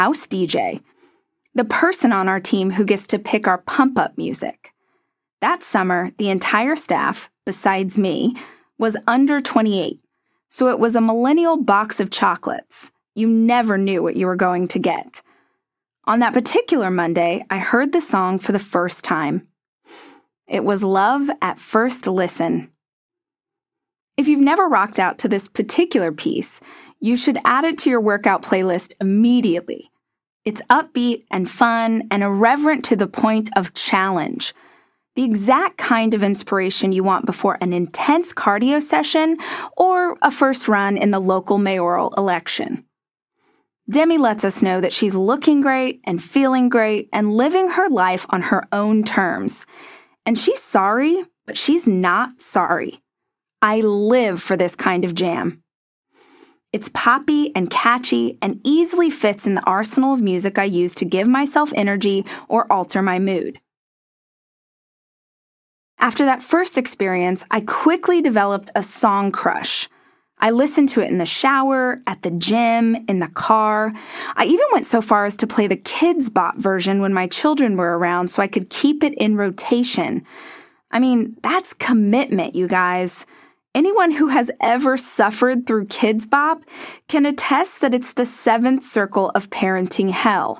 house DJ, the person on our team who gets to pick our pump-up music. That summer, the entire staff, besides me, was under 28, so it was a millennial box of chocolates. You never knew what you were going to get. On that particular Monday, I heard the song for the first time. It was Love at First Listen. If you've never rocked out to this particular piece, you should add it to your workout playlist immediately. It's upbeat and fun and irreverent to the point of challenge. The exact kind of inspiration you want before an intense cardio session or a first run in the local mayoral election. Demi lets us know that she's looking great and feeling great and living her life on her own terms. And she's sorry, but she's not sorry. I live for this kind of jam. It's poppy and catchy and easily fits in the arsenal of music I use to give myself energy or alter my mood. After that first experience, I quickly developed a song crush. I listened to it in the shower, at the gym, in the car. I even went so far as to play the Kids Bop version when my children were around so I could keep it in rotation. I mean, that's commitment, you guys. Anyone who has ever suffered through Kids Bop can attest that it's the seventh circle of parenting hell.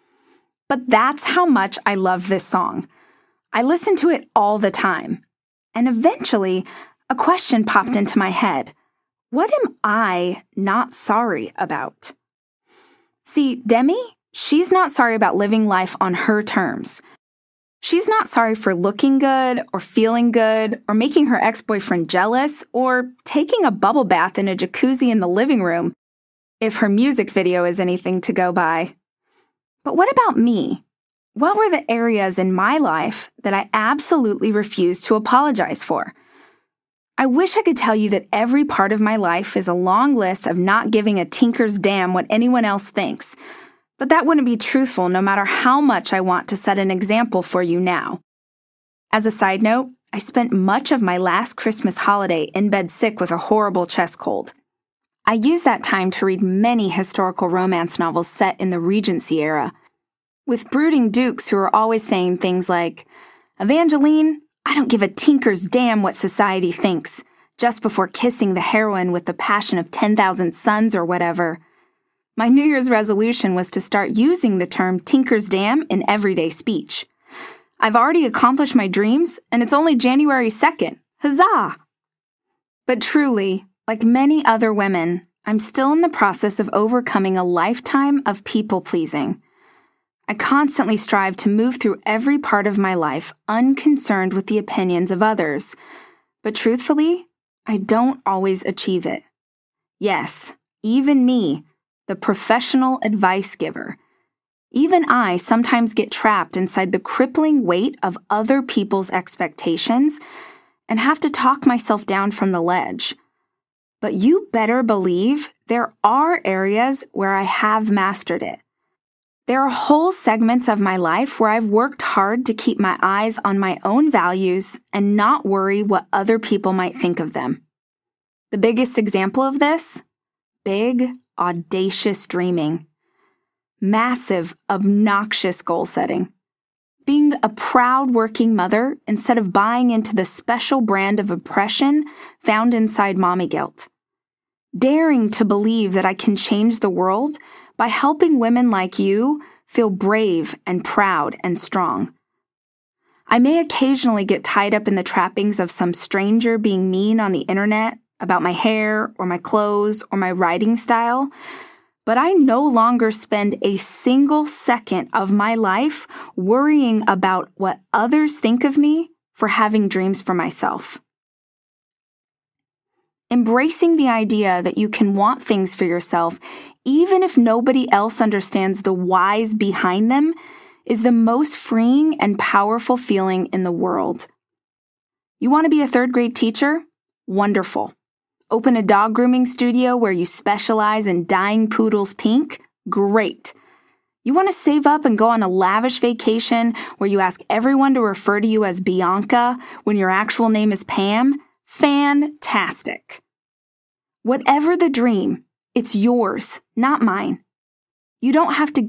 But that's how much I love this song. I listen to it all the time. And eventually, a question popped into my head. What am I not sorry about? See, Demi, she's not sorry about living life on her terms. She's not sorry for looking good or feeling good or making her ex-boyfriend jealous or taking a bubble bath in a jacuzzi in the living room, if her music video is anything to go by. But what about me? What were the areas in my life that I absolutely refused to apologize for? I wish I could tell you that every part of my life is a long list of not giving a tinker's damn what anyone else thinks, but that wouldn't be truthful no matter how much I want to set an example for you now. As a side note, I spent much of my last Christmas holiday in bed sick with a horrible chest cold. I used that time to read many historical romance novels set in the Regency era, with brooding dukes who were always saying things like, "Evangeline, I don't give a tinker's damn what society thinks," just before kissing the heroine with the passion of 10,000 suns or whatever. My New Year's resolution was to start using the term tinker's damn in everyday speech. I've already accomplished my dreams, and it's only January 2nd. Huzzah! But truly, like many other women, I'm still in the process of overcoming a lifetime of people-pleasing. I constantly strive to move through every part of my life unconcerned with the opinions of others. But truthfully, I don't always achieve it. Yes, even me, the professional advice giver. Even I sometimes get trapped inside the crippling weight of other people's expectations and have to talk myself down from the ledge. But you better believe there are areas where I have mastered it. There are whole segments of my life where I've worked hard to keep my eyes on my own values and not worry what other people might think of them. The biggest example of this? Big, audacious dreaming. Massive, obnoxious goal setting. Being a proud working mother instead of buying into the special brand of oppression found inside mommy guilt. Daring to believe that I can change the world by helping women like you feel brave and proud and strong. I may occasionally get tied up in the trappings of some stranger being mean on the internet about my hair or my clothes or my writing style, but I no longer spend a single second of my life worrying about what others think of me for having dreams for myself. Embracing the idea that you can want things for yourself, even if nobody else understands the whys behind them, is the most freeing and powerful feeling in the world. You want to be a third-grade teacher? Wonderful. Open a dog grooming studio where you specialize in dyeing poodles pink? Great. You want to save up and go on a lavish vacation where you ask everyone to refer to you as Bianca when your actual name is Pam? Fantastic. Whatever the dream, it's yours, not mine. You don't have to